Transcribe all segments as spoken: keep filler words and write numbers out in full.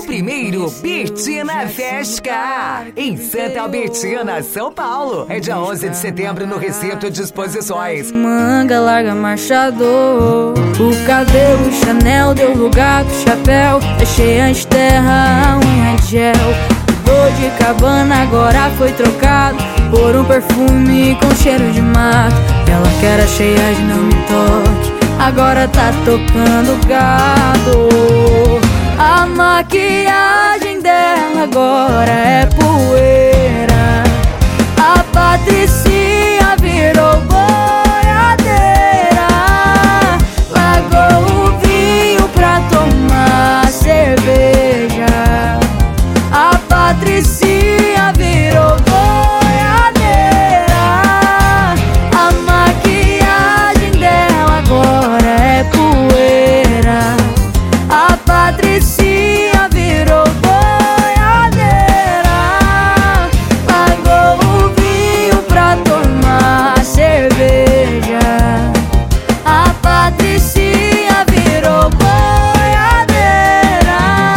primeiro Betina Festa, em Santa Albertina, São Paulo. É dia onze de setembro no Recinto de Exposições. Manga larga marchador, o cabelo Chanel deu lugar pro chapéu. Deixei antes terra, a unha de gel. O de cabana agora foi trocado por um perfume com cheiro de mato. Ela que era cheia de não me toque, agora tá tocando gado. A maquiagem dela agora é poeira. A Patricinha virou boiadeira. Largou o vinho pra tomar cerveja. A Patricinha virou boiadeira. A maquiagem dela agora é poeira. A Patricinha virou boiadeira. Largou o vinho pra tomar cerveja. A Patricinha virou boiadeira.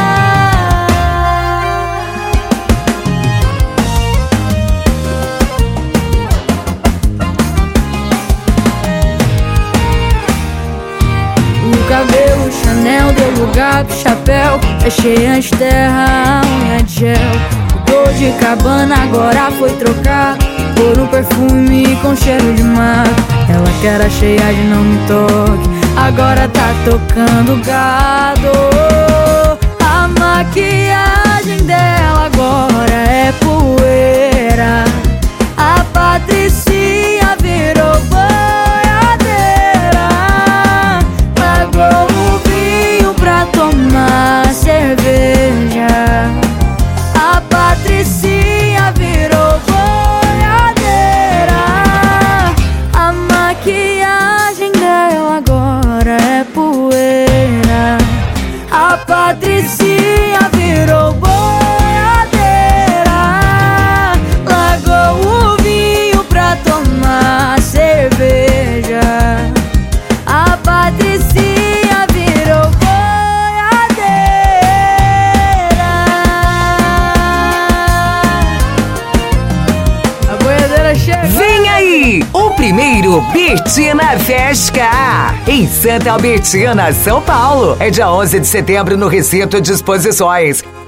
O cabelo Chanel deu lugar pro chapéu. Deixei antes terra, a unha de gel. O de cabana agora foi trocado por um perfume com cheiro de mato. Ela que era cheia de não me toque, agora tá tocando gado. A maquiagem dela agora é poeira. A Patricinha virou boiadeira. Largou o vinho pra tomar cerveja. A Patricinha virou boiadeira. A maquiagem dela agora é poeira. A Patricinha virou boiadeira. Largou o vinho pra tomar cerveja. A Patricinha virou boiadeira. A boiadeira chegou. Vem aí, o primeiro Betina Festa, em Santa Albertina, São Paulo. É dia onze de setembro no Recinto de Exposições.